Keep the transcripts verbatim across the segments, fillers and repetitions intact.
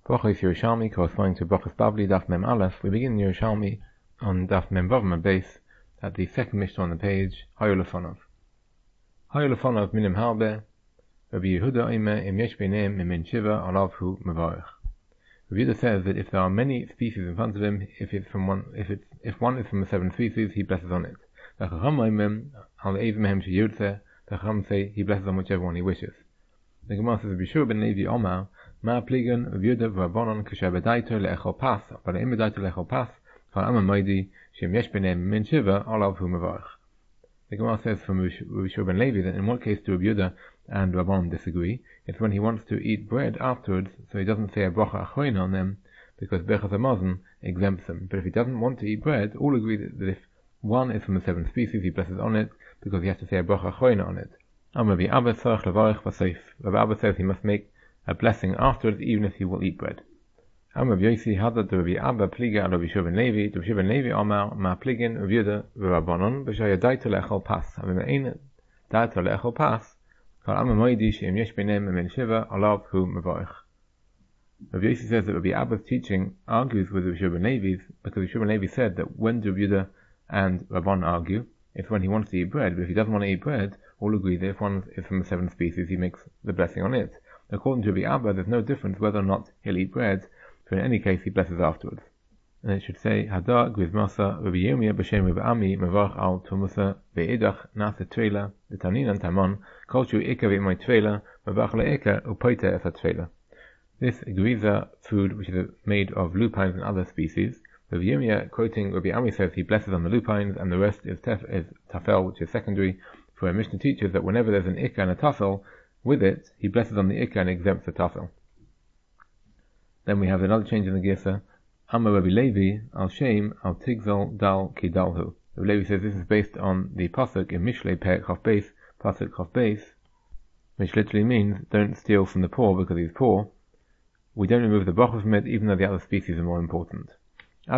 Brachos Yerushalmi corresponding to Brachos Bavli, Daf Mem Aleph. We begin Yerushalmi on Daf Mem Vav Mem Beis at the second Mishnah on the page. Hayu Lefonov. Hayu Lefonov minim harbe. Rabbi Yehuda Omer im yesh beinem min shiva alav hu mevarich. Rabbi Yehuda says that if there are many species in front of him, if it's from one, if it's if one is from the seven species, he blesses on it. The Chacham Omer al eiv mehem sheyutzeh. The Chacham say he blesses on whichever one he wishes. The Gemara says, Bishur ben Levi Omar, Ma pligan v'yuda v'rabonon k'sher b'daito le'echol pas, but im b'daito le'echol pas, kal amma moidi, shem yesh b'neim min shiva, olav hu mevarich. The Gemara says from Bishur ben Levi that in what case do Rabbi Yehuda and Rabban disagree? It's when he wants to eat bread afterwards, so he doesn't say a bracha achroina on them, because Bechas HaMazon exempts them. But if he doesn't want to eat bread, all agree that if one is from the seven species, he blesses on it, because he has to say a bracha achroina on it. Rabbi Abba says he must make a blessing afterwards, even if he will eat bread. Rabbi Yosi Hadad Rabbi Abba pliga Rabbi Yehuda ben Levi, Rabbi Yehuda ben Levi Omar ma pligin Rabbi Yehuda v'Rabbanon b'shaya daito le'echol pas. Having ein daito le'echol pas, kol amma moidi she'im yesh beinem min shiva alav hu mevarich. Rabbi Yosi says that Rabbi Abba's teaching argues with Rabbi Yehuda ben Levi's, because Rabbi Yehuda ben Levi said that when do Rabbi Yehuda and Rabban argue? It's when he wants to eat bread, but if he doesn't want to eat bread, all agree that if one is from the seven species, he makes the blessing on it. According to Rabbi Abba, there's no difference whether or not he'll eat bread, so in any case he blesses afterwards. And it should say, Hadar Gvizmasa Rabbi Yirmiyah B'Shem Rabbi Ami Mevarch Al Tumusa Ve'edach Nasa Tvela D'Taninan Tamon Kolchu Ika Ve'imoy Tvela Mevarch Le'eka Upoite Esa Tvela. This Gviza food, which is made of lupines and other species, Rabbi Yirmiyah, quoting Rabbi Ami, says he blesses on the lupines, and the rest is, tef, is tafel, which is secondary. For a Mishnah teaches that whenever there's an ikka and a tafel, with it, he blesses on the ikka and exempts the tafel. Then we have another change in the Girsa. Amma Rabbi Levi, al Shem, al Tigzal Dal Ki Dalhu. Rabbi Levi says this is based on the pasuk in Mishlei Perek Chaf Beis, pasuk Chaf Beis, which literally means, don't steal from the poor because he's poor. We don't remove the bracha from it, even though the other species are more important. The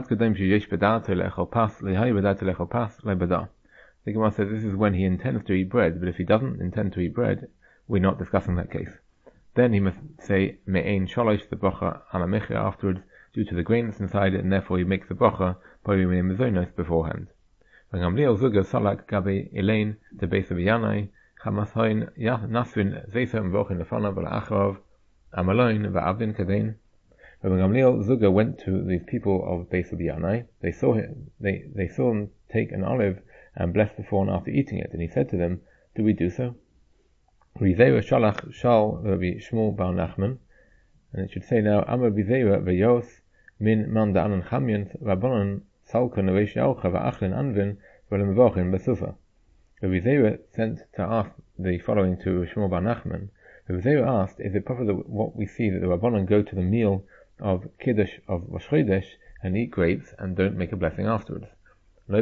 Gemara says this is when he intends to eat bread, but if he doesn't intend to eat bread, we're not discussing that case. Then he must say me'ein shalosh, the bracha ala mechia afterwards, due to the grains inside it, and therefore he makes the bracha beforehand. When Gamliel Zuga Salak Gabi Elaine the base of Yanai, Chamashoin Nasrin Zesa Mvochin Lefana Bala Achrov, Amaloin Va'avin Kadein. When Gamliel Zuga went to these people of Beis Yanai, they saw him, they, they saw him take an olive and bless before and after eating it, and he said to them, do we do so? Rizeira Shalach Shal Rabbi Shmuel Bar Nachman, and it should say now, Amar Bizeira Vayos Min Man Da'anan Chamyant Rabbanon Salka Neresh Yaucha Va'achlin Anvin V'lemevochin Basufa. Rabbi Zeira sent to ask the following to Shmuel Bar Nachman. Rabbi Zeira asked, is it proper that what we see that the Rabbanon go to the meal of Kiddush of Rosh Chodesh and eat grapes and don't make a blessing afterwards? The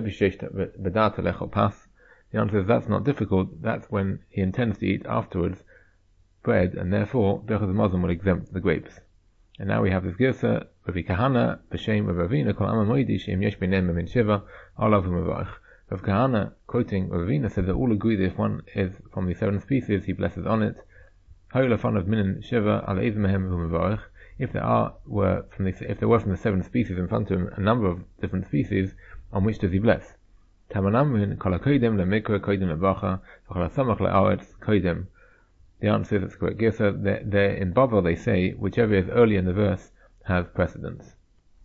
answer is that's not difficult. That's when he intends to eat afterwards bread, and therefore Bechas HaMazon will exempt the grapes. And now we have this Girsa, Rabbi Kahana, B'Shem Rabbi Ravina, Kol Amma Moidi, She'im Yesh Beinem Min Shiva, Olav Mevarich. Rabbi Kahana, quoting Rabbi Ravina, said that all agree that if one is from the seven species, he blesses on it. Hayu Lefonov Min Shiva, Ala Eiz Mehem Hu Mevarich. If there are were from the if there were from the seven species in front of him a number of different species, on which does he bless? Tamanamrin kol hakoydem lemikra koydem lebracha v'chol hasamach le'aretz koydem. The answer is that's correct. Girsa, there in Bavel they say whichever is early in the verse has precedence.